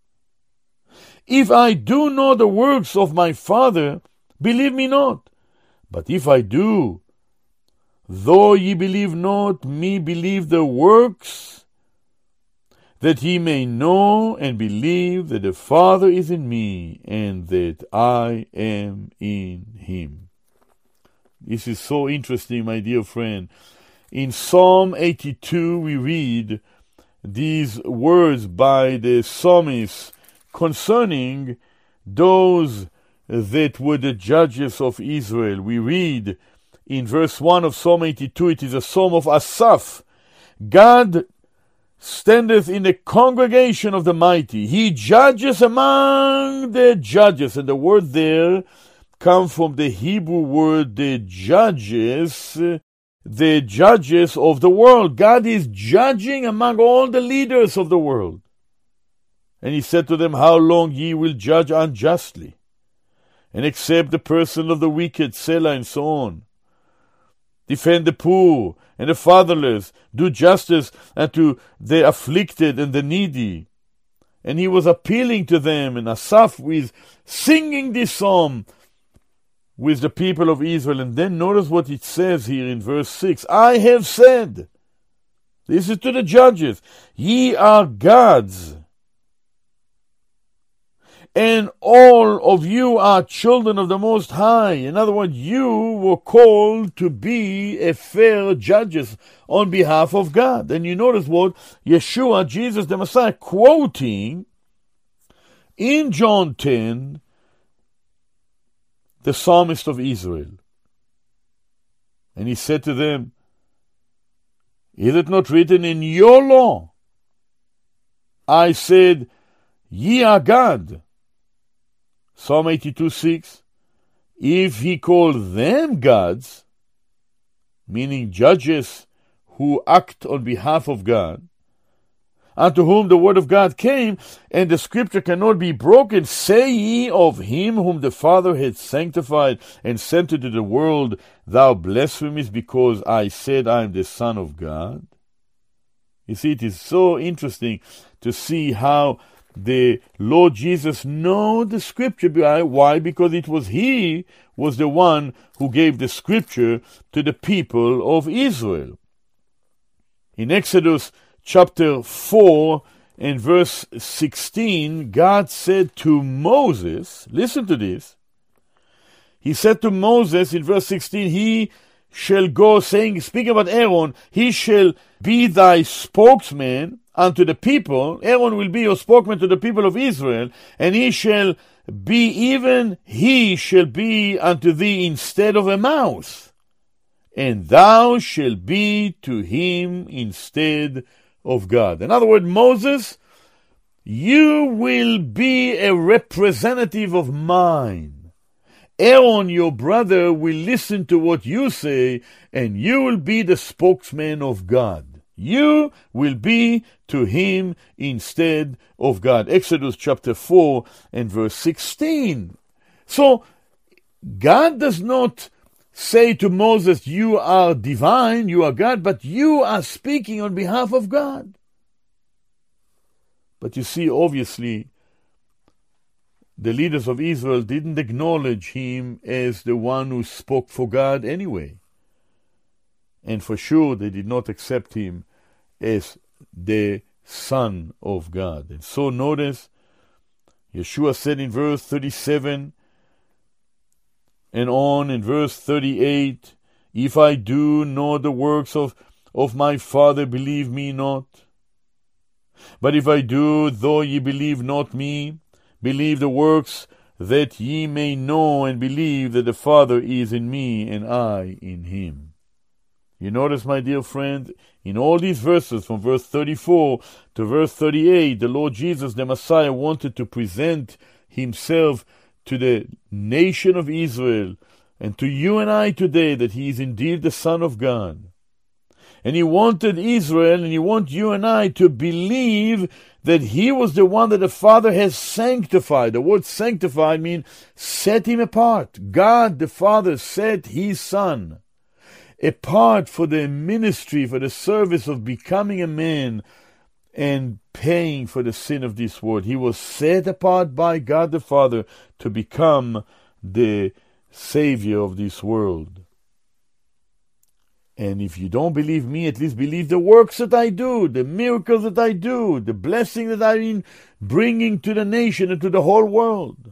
If I do not the works of my Father, believe me not. But if I do, though ye believe not me, believe the works, that ye may know and believe that the Father is in me, and that I am in him. This is so interesting, my dear friend. In Psalm eighty-two, we read these words by the psalmist concerning those that were the judges of Israel. We read in verse one of Psalm eighty-two, it is a psalm of Asaph. God standeth in the congregation of the mighty. He judges among the judges. And the word there comes from the Hebrew word, the judges, the judges of the world. God is judging among all the leaders of the world. And he said to them, how long ye will judge unjustly, and accept the person of the wicked, Selah, and so on. Defend the poor and the fatherless, do justice unto the afflicted and the needy. And he was appealing to them, and Asaph was singing this psalm with the people of Israel. And then notice what it says here in verse six. I have said, this is to the judges, ye are gods, and all of you are children of the Most High. In other words, you were called to be a fair judges on behalf of God. And you notice what Yeshua, Jesus the Messiah, quoting in John ten, the psalmist of Israel. And he said to them, is it not written in your law? I said, ye are God. Psalm eighty-two six, if he called them gods, meaning judges who act on behalf of God, unto whom the word of God came, and the scripture cannot be broken, say ye of him whom the Father hath sanctified and sent into the world, thou blasphemest, because I said I am the Son of God? You see, it is so interesting to see how the Lord Jesus know the scripture. Why? Because it was he was the one who gave the scripture to the people of Israel. In Exodus chapter four and verse sixteen, God said to Moses, listen to this, he said to Moses in verse sixteen, he shall go, saying, speaking about Aaron, he shall be thy spokesman unto the people. Aaron will be your spokesman to the people of Israel, and he shall be, even he shall be unto thee instead of a mouse, and thou shalt be to him instead of God. In other words, Moses, you will be a representative of mine. Aaron, your brother, will listen to what you say, and you will be the spokesman of God. You will be to him instead of God. Exodus chapter four and verse sixteen. So, God does not say to Moses, you are divine, you are God, but you are speaking on behalf of God. But you see, obviously, the leaders of Israel didn't acknowledge him as the one who spoke for God anyway. And for sure, they did not accept him as the Son of God. And so notice, Yeshua said in verse thirty-seven and on in verse thirty-eight, if I do not the works of, of my Father, believe me not. But if I do, though ye believe not me, believe the works, that ye may know and believe that the Father is in me and I in him. You notice, my dear friend, in all these verses, from verse thirty-four to verse thirty-eight, the Lord Jesus, the Messiah, wanted to present himself to the nation of Israel and to you and I today that he is indeed the Son of God. And he wanted Israel, and he wants you and I to believe that he was the one that the Father has sanctified. The word sanctified means set him apart. God the Father set his Son apart for the ministry, for the service of becoming a man and paying for the sin of this world. He was set apart by God the Father to become the Savior of this world. And if you don't believe me, at least believe the works that I do, the miracles that I do, the blessing that I'm bringing to the nation and to the whole world.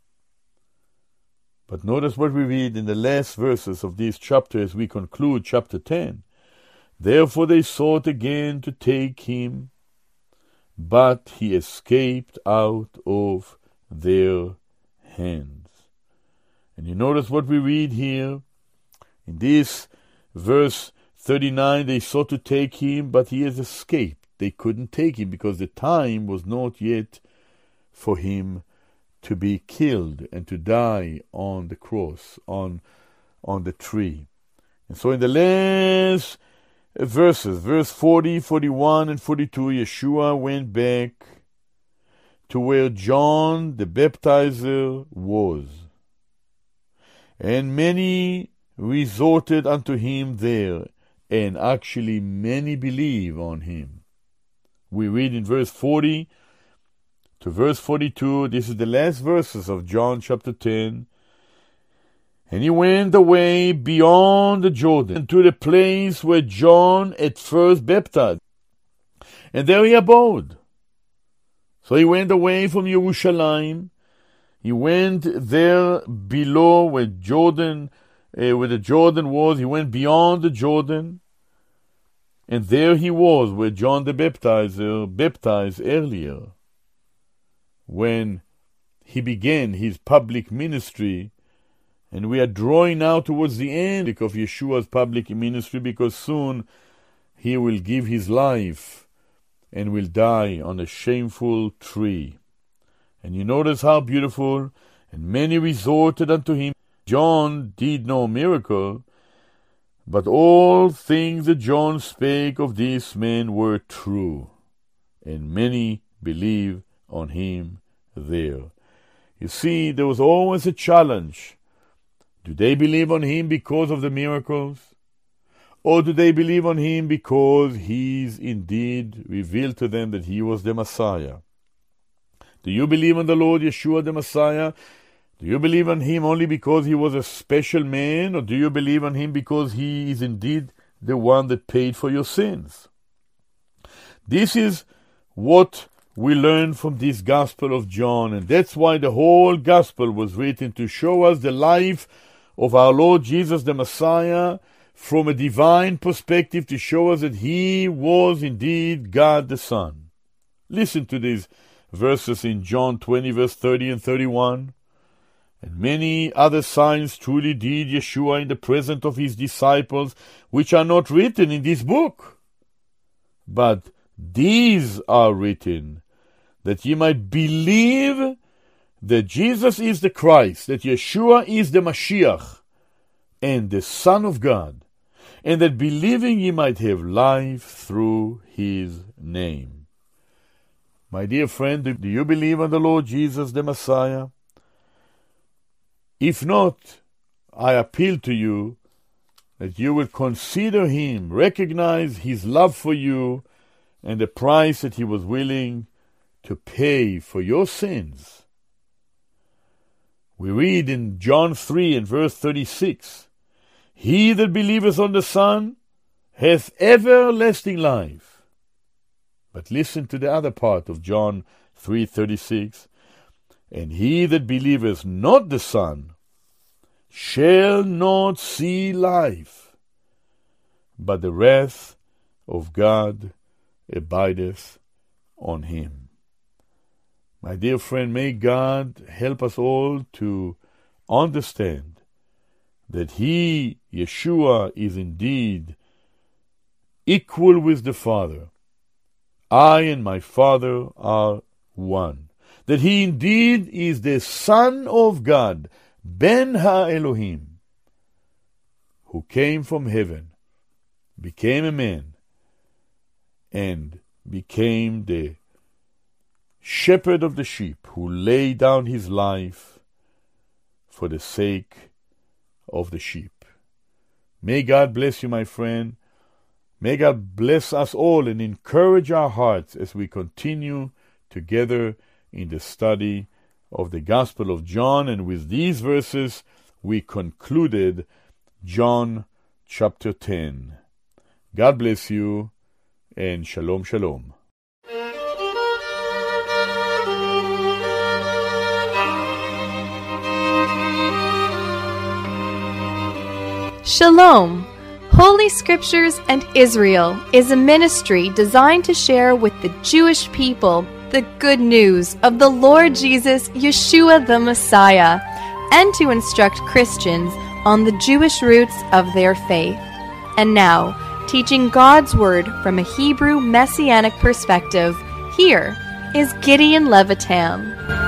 But notice what we read in the last verses of this chapter as we conclude chapter ten. Therefore they sought again to take him, but he escaped out of their hands. And you notice what we read here in this verse thirty-nine, they sought to take him, but he has escaped. They couldn't take him because the time was not yet for him to be killed and to die on the cross, on, on the tree. And so in the last verses, verse forty, forty-one, and forty-two, Yeshua went back to where John the Baptizer was. And many resorted unto him there, and actually many believe on him. We read in verse forty to verse forty-two, this is the last verses of John chapter ten. And he went away beyond the Jordan to the place where John at first baptized, and there he abode. So he went away from Jerusalem. He went there below where Jordan Uh, where the Jordan was. He went beyond the Jordan, and there he was where John the Baptizer baptized earlier when he began his public ministry. And we are drawing now towards the end of Yeshua's public ministry, because soon he will give his life and will die on a shameful tree. And you notice how beautiful, and many resorted unto him. John did no miracle, but all things that John spake of this man were true, and many believe on him there. You see, there was always a challenge. Do they believe on him because of the miracles? Or do they believe on him because he's indeed revealed to them that he was the Messiah? Do you believe on the Lord Yeshua the Messiah? Do you believe on him only because he was a special man, or do you believe on him because he is indeed the one that paid for your sins? This is what we learn from this Gospel of John, and that's why the whole Gospel was written, to show us the life of our Lord Jesus the Messiah from a divine perspective, to show us that he was indeed God the Son. Listen to these verses in John twenty, verse thirty and thirty-one. And many other signs truly did Yeshua in the presence of his disciples, which are not written in this book. But these are written, that ye might believe that Jesus is the Christ, that Yeshua is the Mashiach, and the Son of God, and that believing ye might have life through his name. My dear friend, do you believe on the Lord Jesus the Messiah? If not, I appeal to you that you will consider him, recognize his love for you, and the price that he was willing to pay for your sins. We read in John three and verse thirty-six, He that believeth on the Son hath everlasting life. But listen to the other part of John three thirty-six, And he that believeth not the Son shall not see life, but the wrath of God abideth on him. My dear friend, may God help us all to understand that He, Yeshua, is indeed equal with the Father. I and my Father are one. That He indeed is the Son of God, Ben Ha-Elohim, who came from heaven, became a man, and became the shepherd of the sheep, who laid down His life for the sake of the sheep. May God bless you, my friend. May God bless us all and encourage our hearts as we continue together in the study of the Gospel of John. And with these verses, we concluded John chapter ten. God bless you, and shalom, shalom. Shalom! Holy Scriptures and Israel is a ministry designed to share with the Jewish people the good news of the Lord Jesus, Yeshua the Messiah, and to instruct Christians on the Jewish roots of their faith. And now, teaching God's Word from a Hebrew Messianic perspective, here is Gideon Levitam.